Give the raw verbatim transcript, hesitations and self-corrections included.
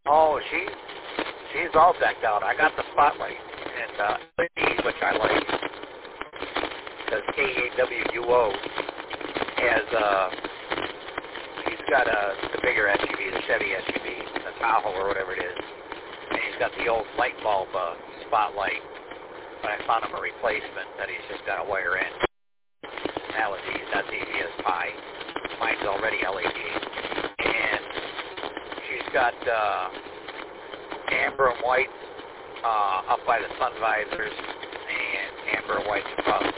Oh, she she's all decked out. I got the spotlight and uh, L E Ds, which I like, because K A W U O has uh, he's got a the bigger S U V, the Chevy S U V, the Tahoe or whatever it is, and he's got the old light bulb uh, spotlight. But I found him a replacement that he's just got to wire in. L E Ds, that's easy as pie. Mine's already L E D, and she's got uh, amber and white uh, up by the sun visors, and amber and white across